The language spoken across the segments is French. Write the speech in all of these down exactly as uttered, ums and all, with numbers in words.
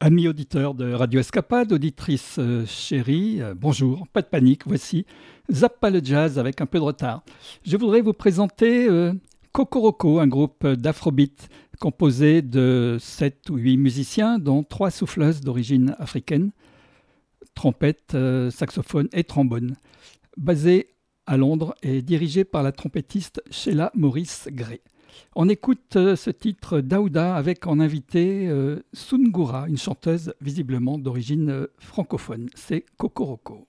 Amis auditeurs de Radio Escapade, auditrices euh, chéries, euh, bonjour, pas de panique, voici Zappa le Jazz avec un peu de retard. Je voudrais vous présenter euh, Kokoroko, un groupe d'afrobeat composé de sept ou huit musiciens, dont trois souffleuses d'origine africaine, trompette, euh, saxophone et trombone, basé à Londres et dirigé par la trompettiste Sheila Maurice Gray. On écoute euh, ce titre Daouda avec en invité euh, Sungura, une chanteuse visiblement d'origine euh, francophone. C'est Kokoroko.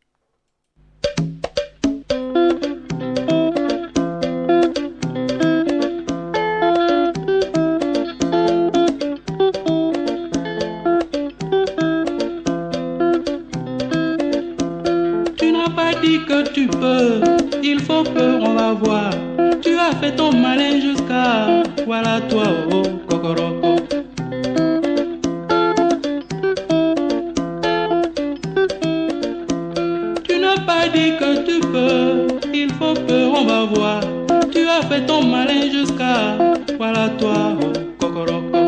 Tu n'as pas dit que tu peux, il faut que on va voir. Tu as fait ton malin jusqu'à, voilà toi, oh, Kokoroko. Tu n'as pas dit que tu peux, il faut que on va voir. Tu as fait ton malin jusqu'à, voilà toi, oh, Kokoroko.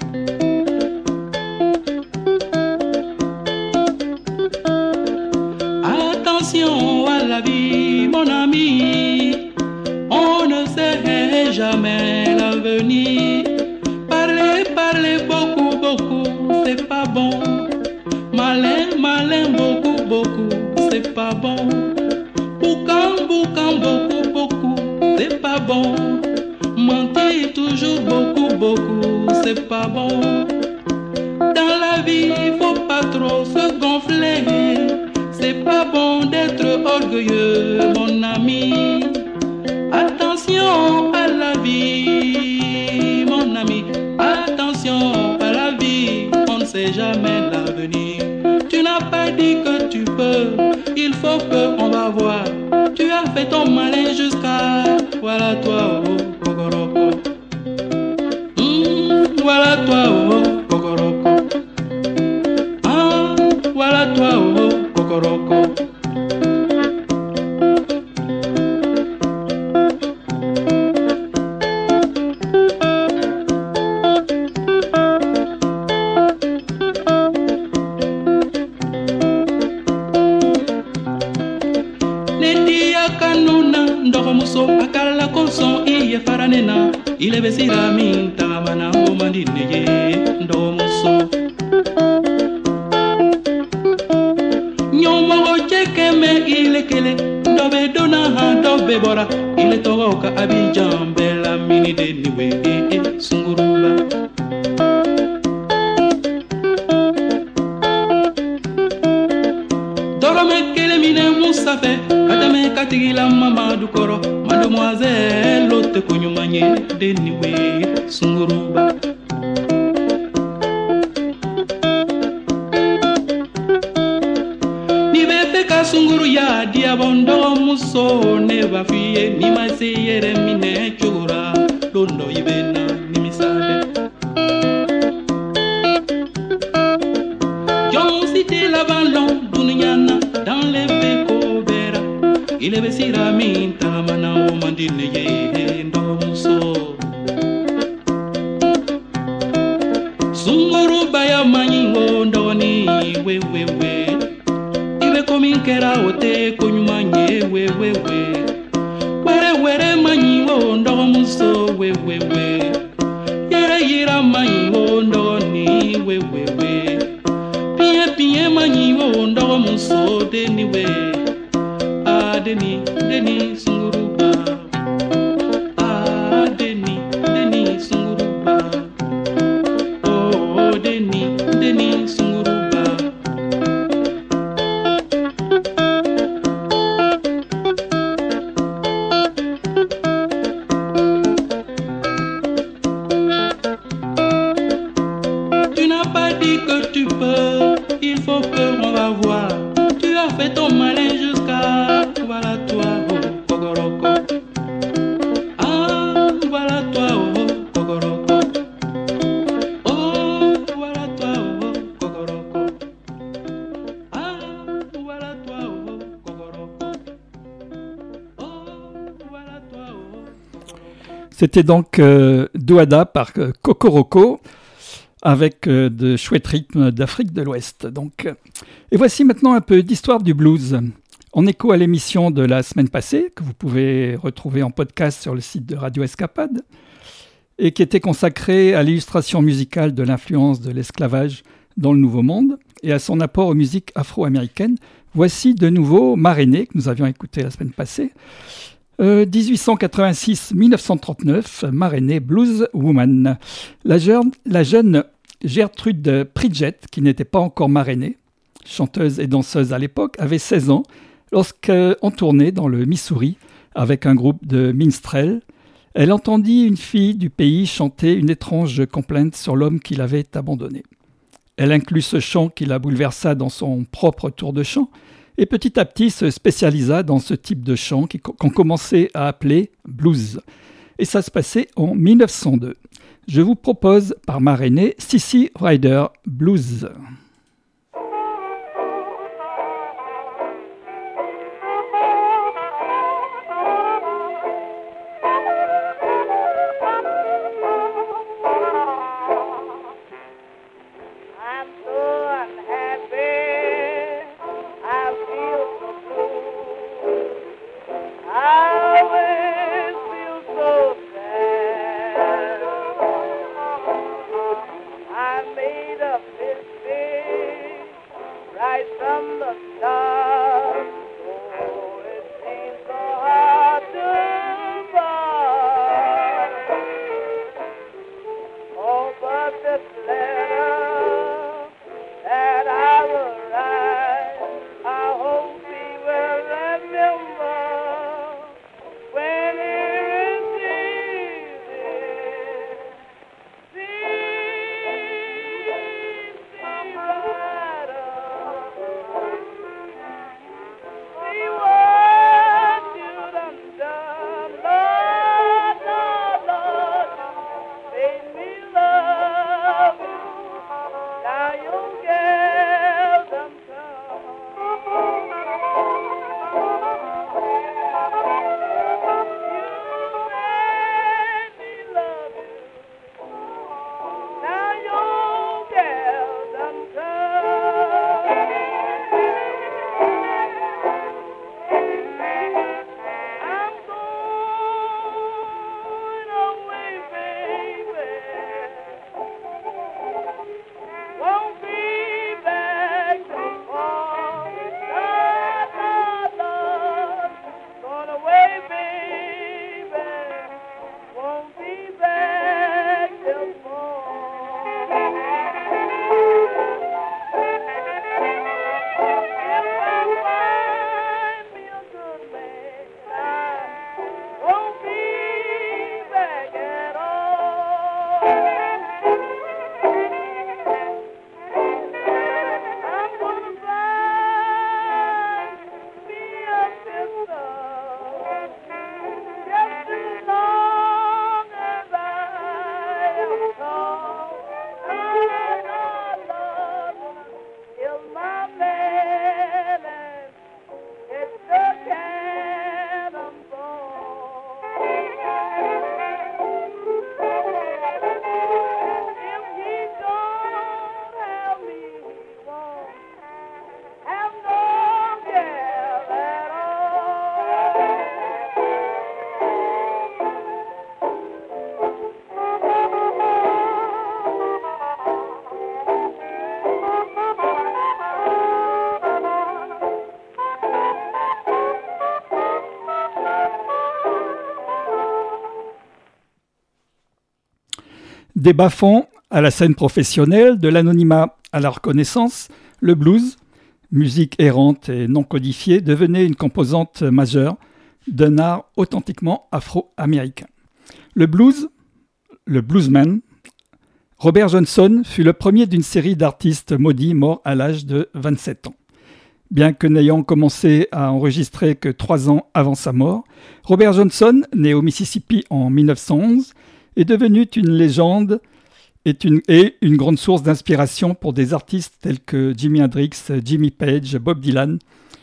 Attention à la vie, mon ami. On ne sait jamais l'avenir. Parler, parler beaucoup, beaucoup, c'est pas bon. Malin, malin, beaucoup, beaucoup, c'est pas bon. Boucan, boucan, beaucoup, beaucoup, c'est pas bon. Mentir toujours beaucoup, beaucoup, c'est pas bon. Dans la vie, faut pas trop se gonfler. C'est pas bon d'être orgueilleux, mon ami. Attention à la vie, mon ami. Attention à la vie, on ne sait jamais l'avenir. Tu n'as pas dit que tu peux, il faut que on va voir. Tu as fait ton malin jusqu'à, voilà toi, oh, Kokoroko. Mmh, voilà toi, oh, Kokoroko. Ah, voilà toi, oh, Kokoroko. Ile besira minta mana omandi neye ndomuso Nyomo cheke me ile kele ndobe dona ha ndobe bora ile togoka Abidjan bela mini de niwe e e sunguruba Dorome kele mine musafe katame katigila mama du koro mademoiselle lotte kunyumanye deniwe sunguruba Ni bebe ka sunguru ya diabondo muso ne bafie ni maseyere mine chura londo ibena ni misade Jon cité la ballon dunyana dans les beko bera ile besira minta mana o mandine ye ndo muso Sunguru baya manyingo ndoni we we we Ibe kominkera ote konyumanye we we we Were were manyingo ndo muso we we we Yere yira manyingo ndoni we we we Pie pie manyingo ndo muso deni we Deni, Deni, Sunguruba. Ah, Deni, Deni, Sunguruba. Oh, Deni, Deni, Sunguruba. Tu n'as pas dit que tu peux, il faut que on va voir. Tu as fait ton malin jusqu'à voilà toi, oh, Kokoroko. Ah, voilà toi, oh, Kokoroko. Oh, voilà toi, oh, Kokoroko. Ah, voilà toi, oh, Kokoroko. Oh, voilà toi, oh, Kokoroko. C'était donc euh, Douada par euh, Kokoroko. avec euh, de chouettes rythmes d'Afrique de l'Ouest. Donc, euh, et voici maintenant un peu d'histoire du blues. En écho à l'émission de la semaine passée, que vous pouvez retrouver en podcast sur le site de Radio Escapade, et qui était consacrée à l'illustration musicale de l'influence de l'esclavage dans le Nouveau Monde et à son apport aux musiques afro-américaines, voici de nouveau Ma Rainée, que nous avions écouté la semaine passée. Euh, dix-huit cent quatre-vingt-six à dix-neuf cent trente-neuf, Ma Rainée, Blues Woman. La jeune, la jeune Gertrude Pridgett, qui n'était pas encore Ma Rainée, chanteuse et danseuse à l'époque, avait seize ans lorsqu'en tournée dans le Missouri avec un groupe de minstrels, elle entendit une fille du pays chanter une étrange complainte sur l'homme qui l'avait abandonnée. Elle inclut ce chant qui la bouleversa dans son propre tour de chant et petit à petit se spécialisa dans ce type de chant qu'on commençait à appeler blues. Et ça se passait en dix-neuf cent deux. Je vous propose par Ma Rainée, Sissy Rider Blues. Des bas-fonds à la scène professionnelle, de l'anonymat à la reconnaissance, le blues, musique errante et non codifiée, devenait une composante majeure d'un art authentiquement afro-américain. Le blues, le bluesman, Robert Johnson fut le premier d'une série d'artistes maudits morts à l'âge de vingt-sept ans. Bien que n'ayant commencé à enregistrer que trois ans avant sa mort, Robert Johnson, né au Mississippi en mille neuf cent onze, est devenu une légende et une, et une grande source d'inspiration pour des artistes tels que Jimi Hendrix, Jimmy Page, Bob Dylan,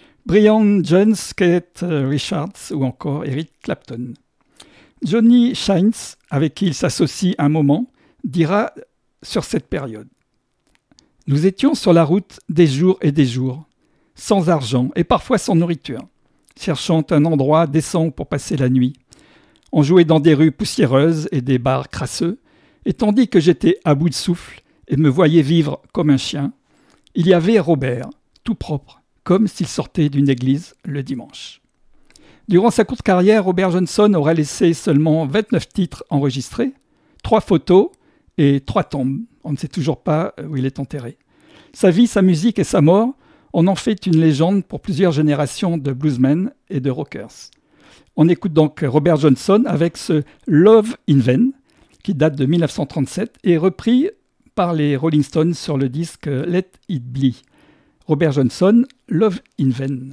Brian Jones, Keith Richards ou encore Eric Clapton. Johnny Shines, avec qui il s'associe un moment, dira sur cette période. Nous étions sur la route des jours et des jours, sans argent et parfois sans nourriture, cherchant un endroit décent pour passer la nuit. On jouait dans des rues poussiéreuses et des bars crasseux, et tandis que j'étais à bout de souffle et me voyais vivre comme un chien, il y avait Robert, tout propre, comme s'il sortait d'une église le dimanche. Durant sa courte carrière, Robert Johnson aurait laissé seulement vingt-neuf titres enregistrés, trois photos et trois tombes. On ne sait toujours pas où il est enterré. Sa vie, sa musique et sa mort en ont fait une légende pour plusieurs générations de bluesmen et de rockers. On écoute donc Robert Johnson avec ce Love in Vain, qui date de dix-neuf cent trente-sept et repris par les Rolling Stones sur le disque Let It Be. Robert Johnson, Love in Vain.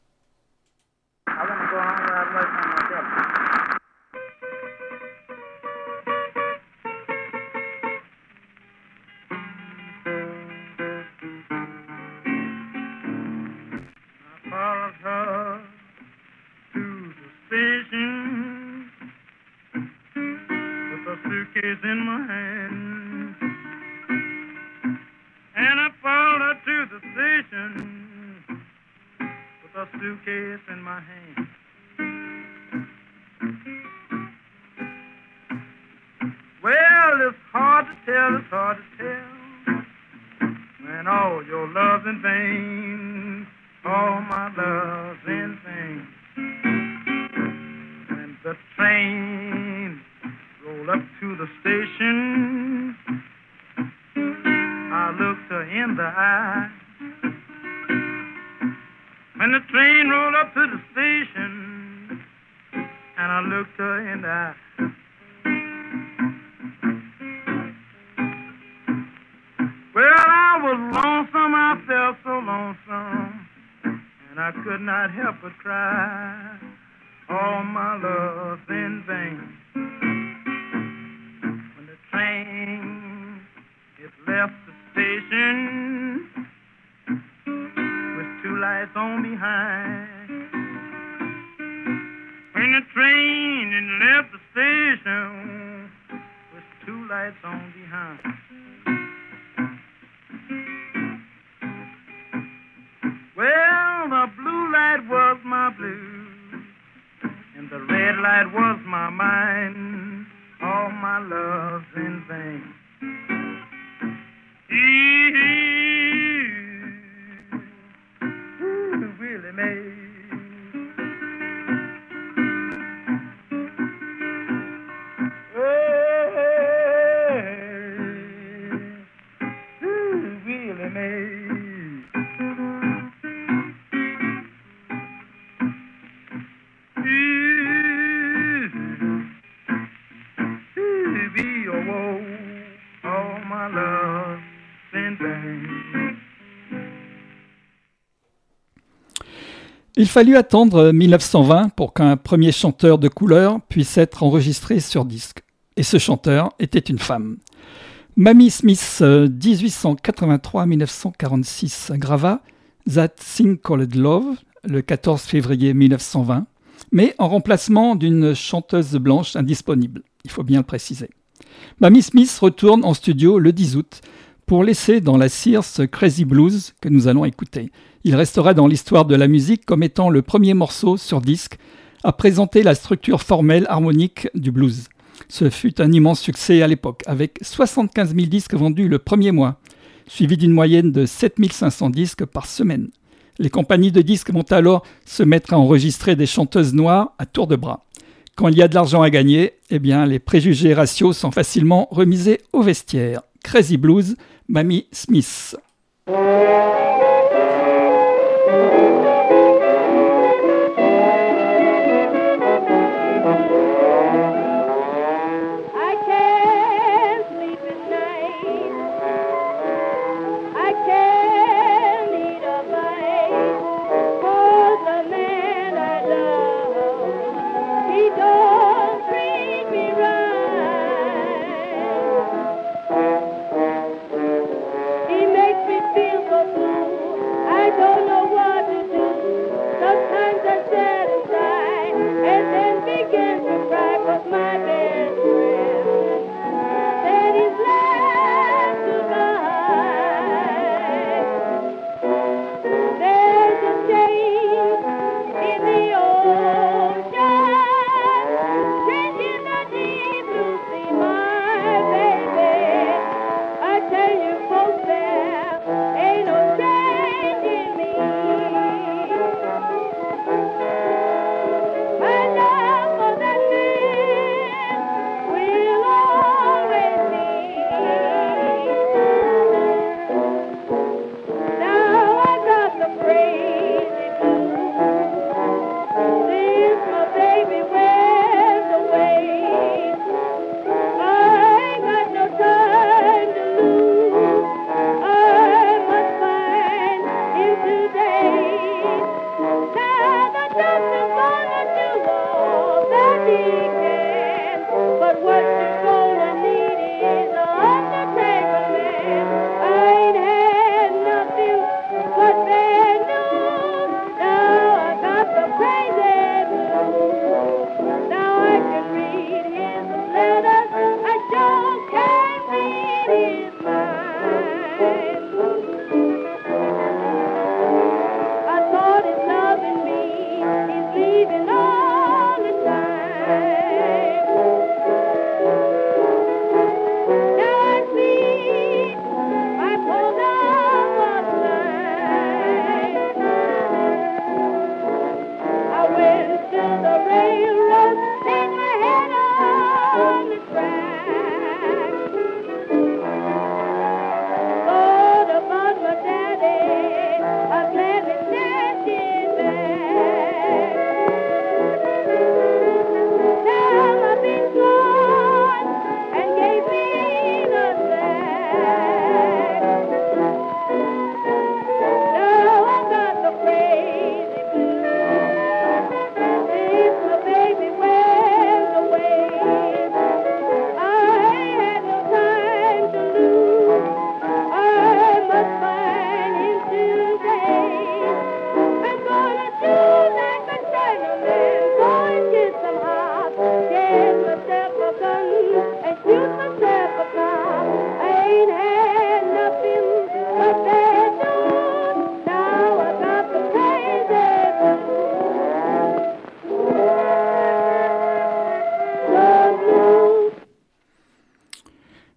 Suitcase in my hand, and I followed her to the station with a suitcase in my hand. Well, it's hard to tell, it's hard to tell, when all your love's in vain, all my love's in vain. When the train roll up to the station, I looked her in the eye. When the train rolled up to the station, and I looked her in the eye. Well, I was lonesome, I felt so lonesome, and I could not help but cry. All my love's in vain. Train, it left the station with two lights on behind. When the train it left the station with two lights on behind. Well, the blue light was my blue, and the red light was my mind. All my love's in vain. Ooh, Willie Mae. Hey, ooh, Willie Mae. Il fallut attendre dix-neuf cent vingt pour qu'un premier chanteur de couleur puisse être enregistré sur disque. Et ce chanteur était une femme. Mamie Smith, dix-huit cent quatre-vingt-trois à dix-neuf cent quarante-six, grava That Thing Called Love le quatorze février dix-neuf cent vingt, mais en remplacement d'une chanteuse blanche indisponible, il faut bien le préciser. Mamie Smith retourne en studio le dix août pour laisser dans la cire ce Crazy Blues que nous allons écouter. Il restera dans l'histoire de la musique comme étant le premier morceau sur disque à présenter la structure formelle harmonique du blues. Ce fut un immense succès à l'époque, avec soixante-quinze mille disques vendus le premier mois, suivi d'une moyenne de sept mille cinq cents disques par semaine. Les compagnies de disques vont alors se mettre à enregistrer des chanteuses noires à tour de bras. Quand il y a de l'argent à gagner, eh bien, les préjugés raciaux sont facilement remisés au vestiaire. Crazy Blues, Mamie Smith. My best friend said he's left.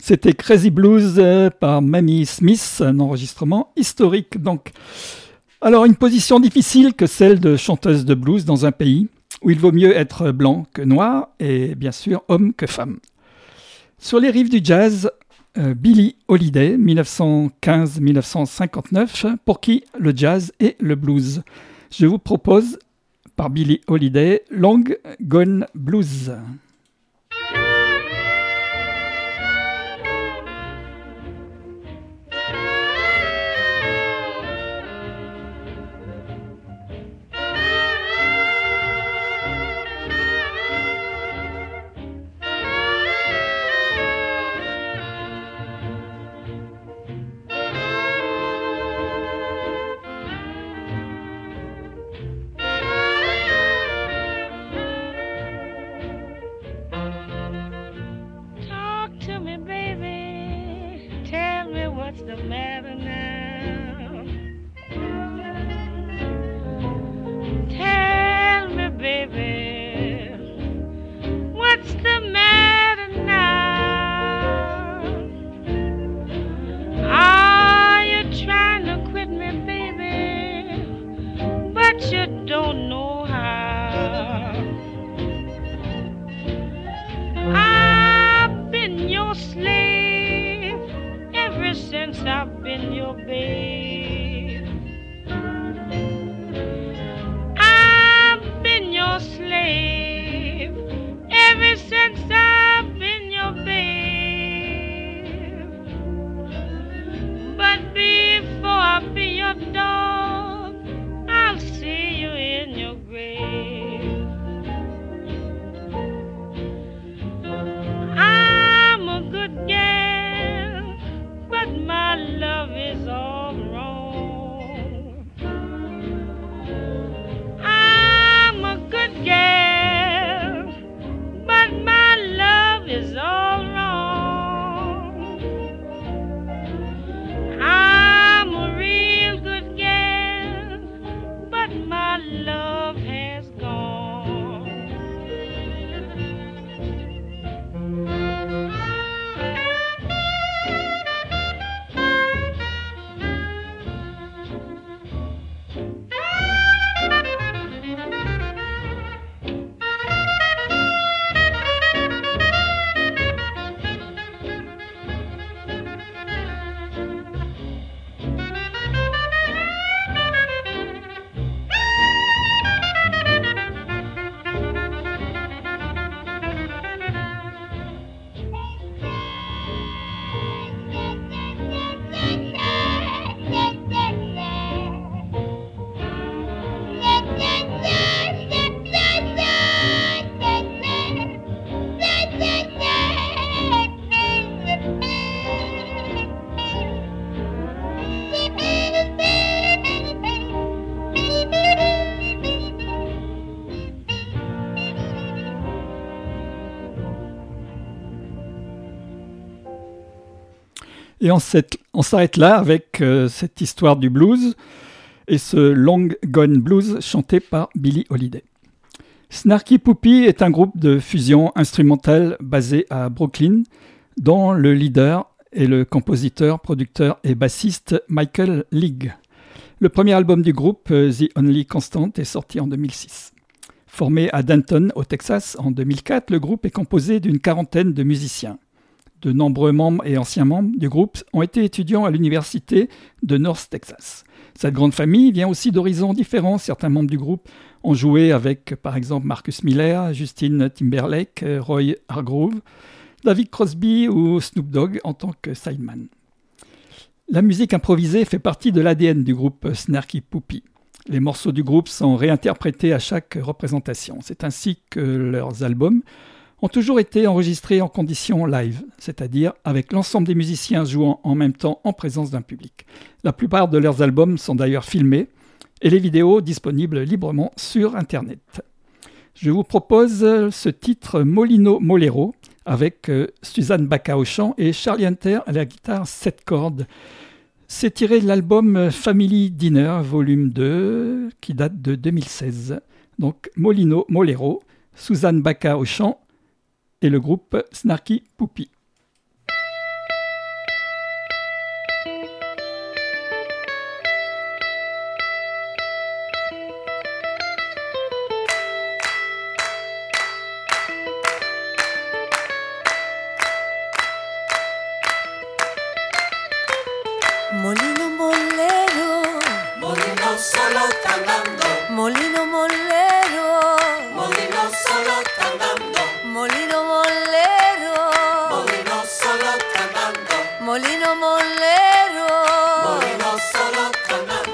C'était Crazy Blues par Mamie Smith, un enregistrement historique donc. Alors une position difficile que celle de chanteuse de blues dans un pays où il vaut mieux être blanc que noir et bien sûr homme que femme. Sur les rives du jazz, euh, Billie Holiday, dix-neuf cent quinze à dix-neuf cent cinquante-neuf, pour qui le jazz et le blues. Je vous propose par Billie Holiday, Long Gone Blues. Et on, on s'arrête là avec euh, cette histoire du blues et ce Long Gone Blues chanté par Billie Holiday. Snarky Puppy est un groupe de fusion instrumentale basé à Brooklyn, dont le leader est le compositeur, producteur et bassiste Michael League. Le premier album du groupe, The Only Constant, est sorti en deux mille six. Formé à Denton, au Texas, en deux mille quatre, le groupe est composé d'une quarantaine de musiciens. De nombreux membres et anciens membres du groupe ont été étudiants à l'université de North Texas. Cette grande famille vient aussi d'horizons différents. Certains membres du groupe ont joué avec, par exemple, Marcus Miller, Justin Timberlake, Roy Hargrove, David Crosby ou Snoop Dogg en tant que sideman. La musique improvisée fait partie de l'A D N du groupe Snarky Puppy. Les morceaux du groupe sont réinterprétés à chaque représentation. C'est ainsi que leurs albums ont toujours été enregistrés en conditions live, c'est-à-dire avec l'ensemble des musiciens jouant en même temps en présence d'un public. La plupart de leurs albums sont d'ailleurs filmés et les vidéos disponibles librement sur Internet. Je vous propose ce titre Molino Molero avec Suzanne Baca au chant et Charlie Hunter à la guitare sept cordes. C'est tiré de l'album Family Dinner, volume deux, qui date de deux mille seize. Donc Molino Molero, Suzanne Baca au chant et le groupe Snarky Puppy. solo andando. Molino molero, molino solo andando. Molino molero, molino solo andando. Molino molero, molino solo andando.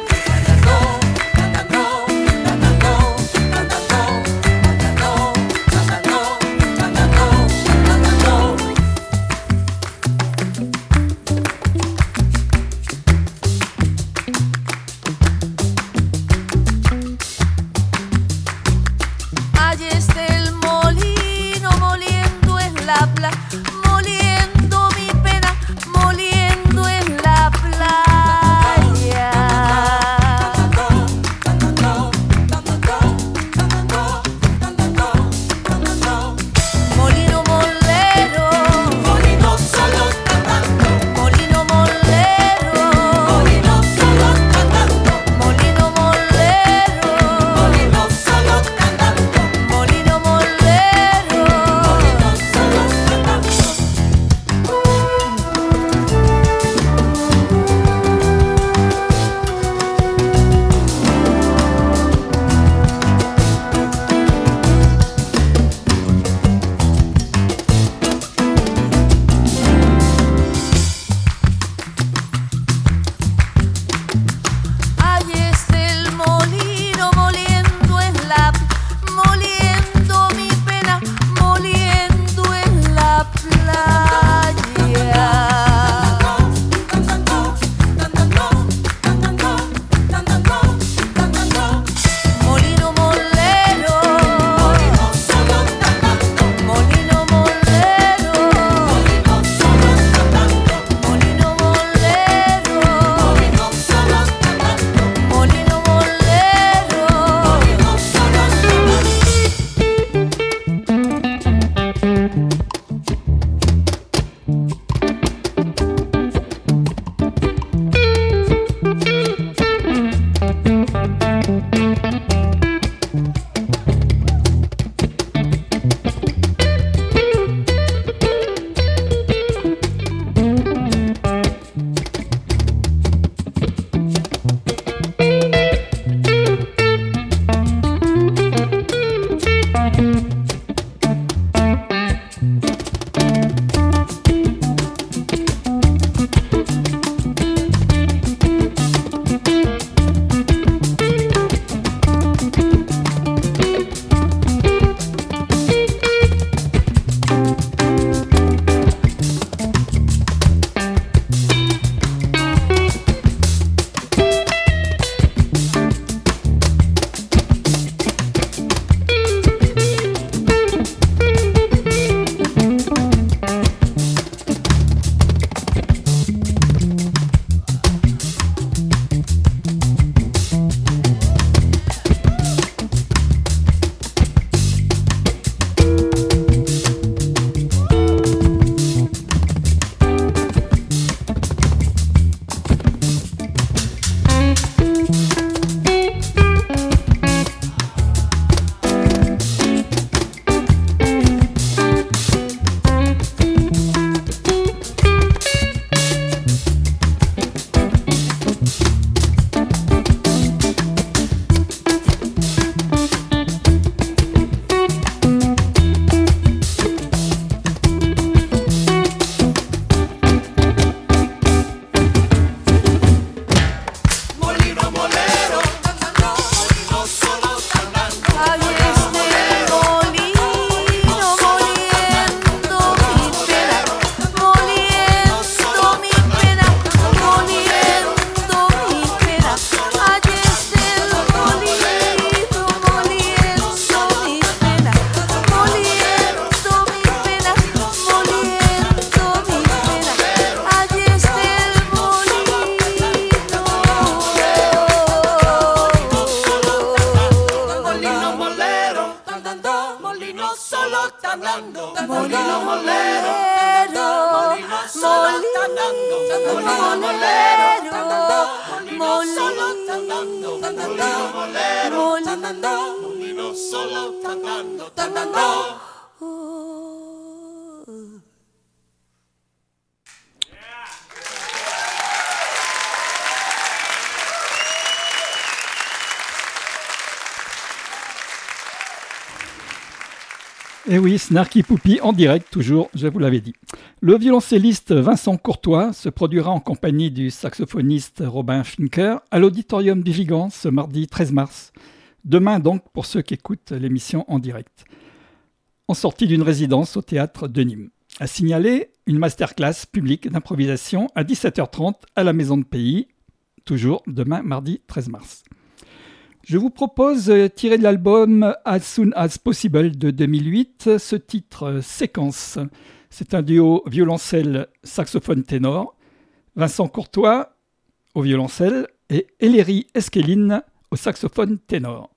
Et oui, Snarky Puppy en direct, toujours, je vous l'avais dit. Le violoncelliste Vincent Courtois se produira en compagnie du saxophoniste Robin Finker à l'Auditorium du Vigan ce mardi treize mars. Demain donc, pour ceux qui écoutent l'émission en direct. En sortie d'une résidence au théâtre de Nîmes. À signaler, une masterclass publique d'improvisation à dix-sept heures trente à la Maison de Pays, toujours demain mardi treize mars. Je vous propose, tiré de l'album As Soon As Possible de deux mille huit, ce titre Séquence. C'est un duo violoncelle saxophone ténor, Vincent Courtois au violoncelle et Ellery Esqueline au saxophone ténor.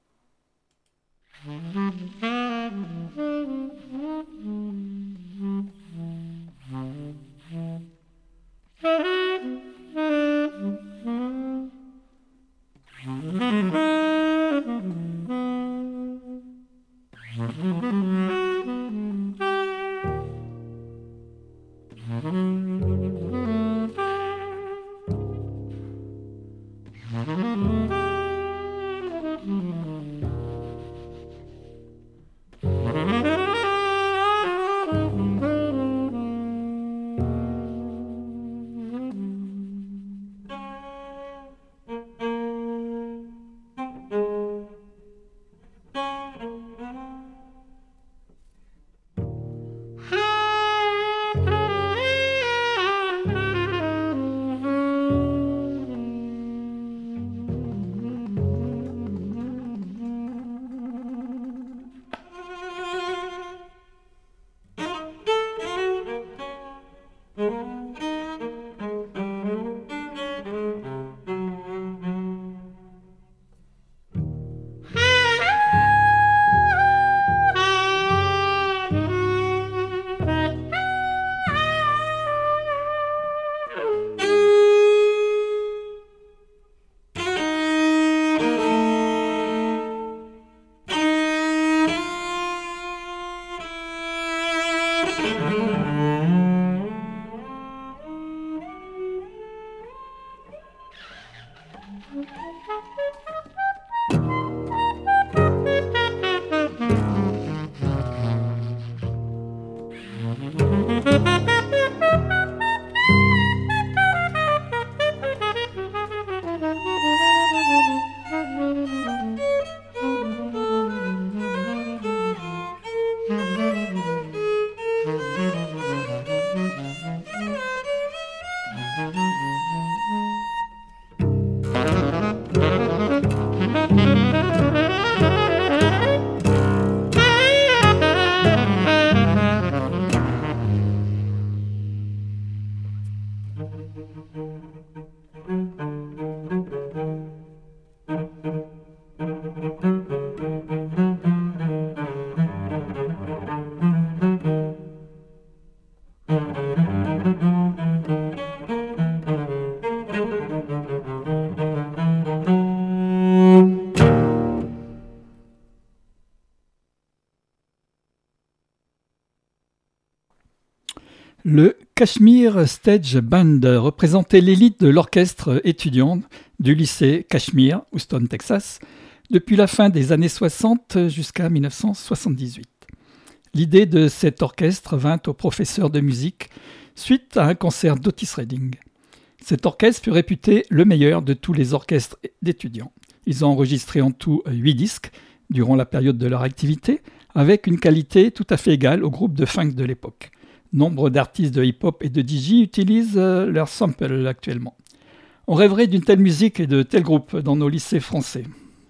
Le Kashmir Stage Band représentait l'élite de l'orchestre étudiant du lycée Kashmir, Houston, Texas, depuis la fin des années soixante jusqu'à dix-neuf cent soixante-dix-huit. L'idée de cet orchestre vint au professeur de musique suite à un concert d'Otis Redding. Cet orchestre fut réputé le meilleur de tous les orchestres d'étudiants. Ils ont enregistré en tout huit disques durant la période de leur activité, avec une qualité tout à fait égale au groupe de funk de l'époque. Nombre d'artistes de hip-hop et de D J utilisent leurs samples actuellement. On rêverait d'une telle musique et de tels groupes dans nos lycées français.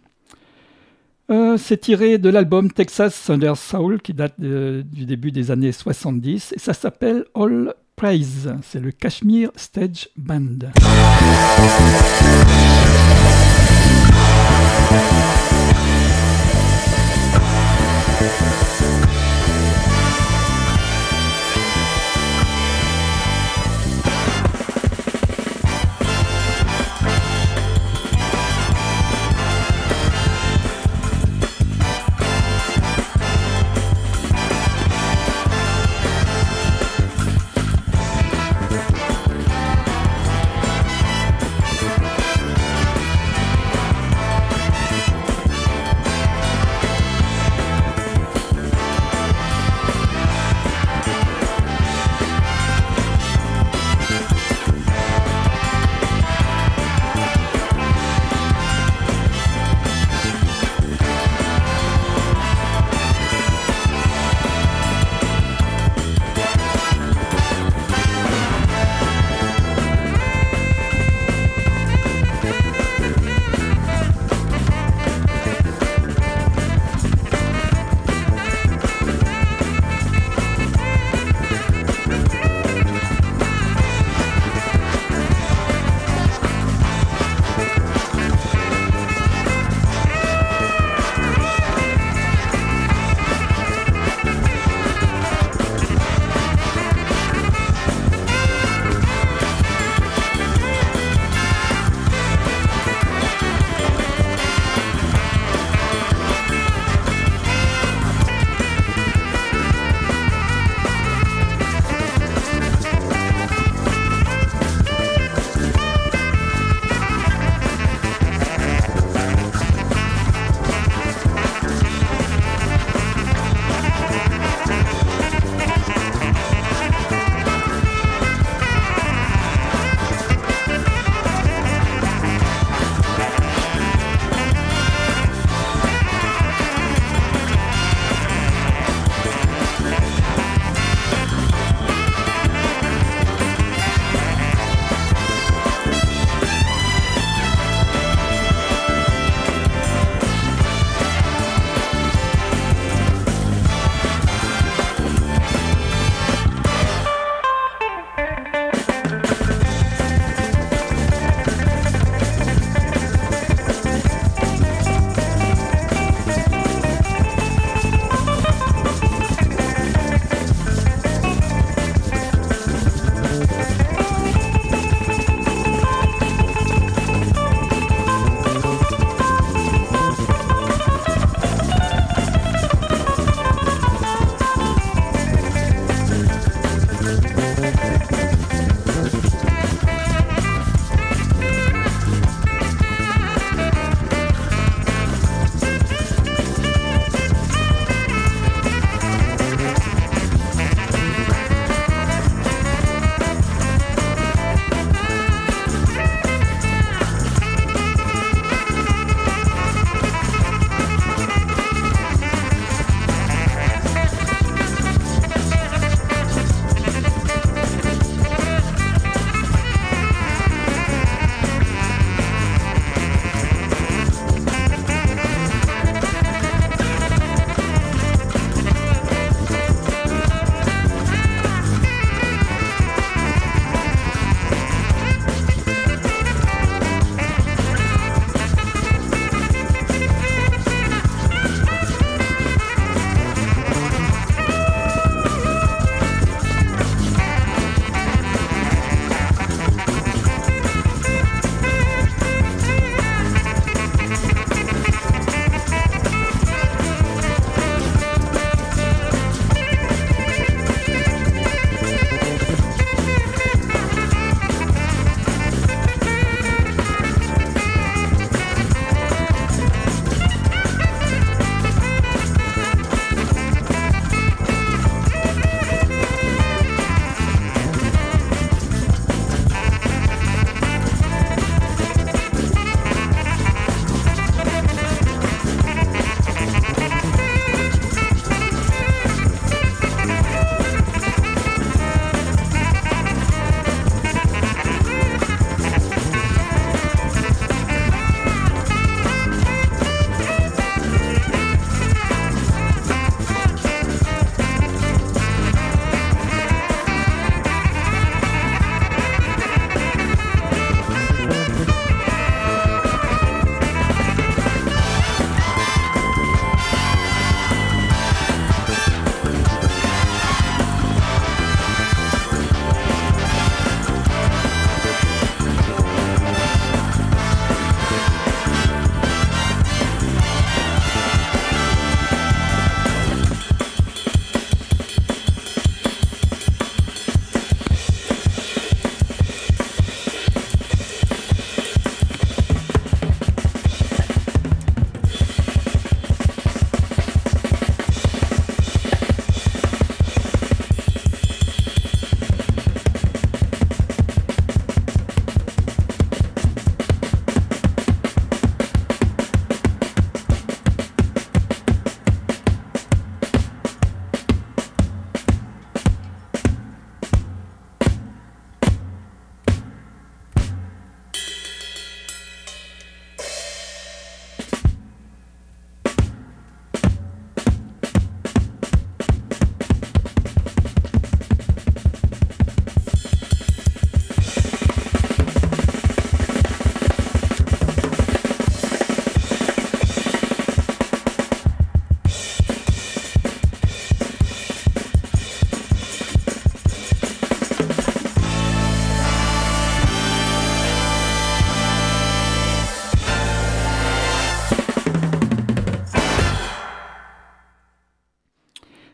Euh, c'est tiré de l'album Texas Thunder Soul qui date de, du début des années soixante-dix et ça s'appelle All Praise. C'est le Kashmir Stage Band. Thank you.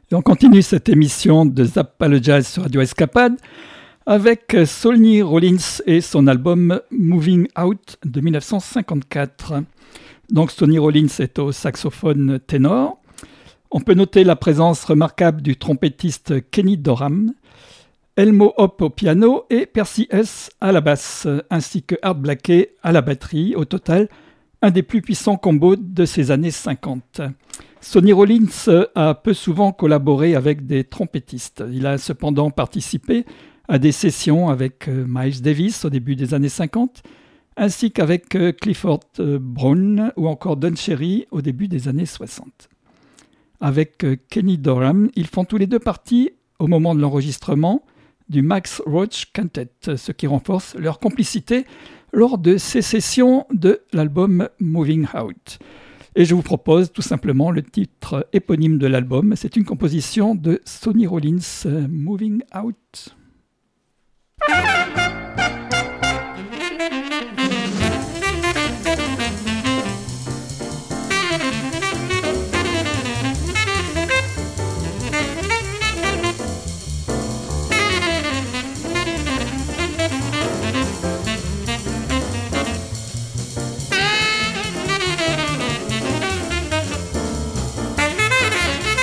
Et on continue cette émission de Zappa le Jazz sur Radio Escapade avec Sonny Rollins et son album Moving Out de dix-neuf cent cinquante-quatre. Donc Sonny Rollins est au saxophone ténor. On peut noter la présence remarquable du trompettiste Kenny Dorham, Elmo Hope au piano et Percy S à la basse, ainsi que Art Blakey à la batterie. Au total, un des plus puissants combos de ces années cinquante. Sonny Rollins a peu souvent collaboré avec des trompettistes. Il a cependant participé à des sessions avec Miles Davis au début des années cinquante, ainsi qu'avec Clifford Brown ou encore Don Cherry au début des années soixante. Avec Kenny Dorham, ils font tous les deux partie, au moment de l'enregistrement, du Max Roach Quintet, ce qui renforce leur complicité lors de ces sessions de l'album Moving Out. Et je vous propose tout simplement le titre éponyme de l'album. C'est une composition de Sonny Rollins, Moving Out.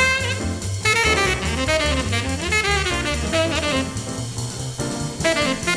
Thank you.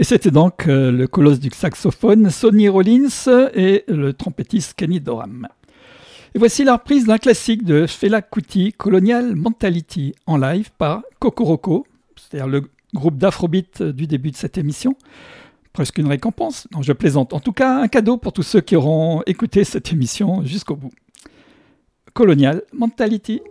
c'était donc euh, le colosse du saxophone Sonny Rollins et le trompettiste Kenny Dorham. Et voici la reprise d'un classique de Fela Kuti, Colonial Mentality, en live par Kokoroko, c'est-à-dire le groupe d'afrobeat du début de cette émission. Presque une récompense, non je plaisante. En tout cas, un cadeau pour tous ceux qui auront écouté cette émission jusqu'au bout. Colonial Mentality.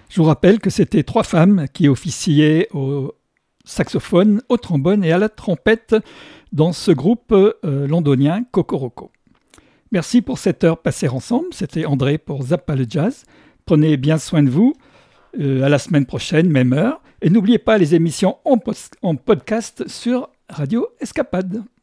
Je vous rappelle que c'était trois femmes qui officiaient au saxophone, au trombone et à la trompette dans ce groupe euh, londonien Kokoroko. Merci pour cette heure passée ensemble. C'était André pour Zappa le Jazz. Prenez bien soin de vous. Euh, à la semaine prochaine, même heure. Et n'oubliez pas les émissions en, post- en podcast sur Radio Escapade.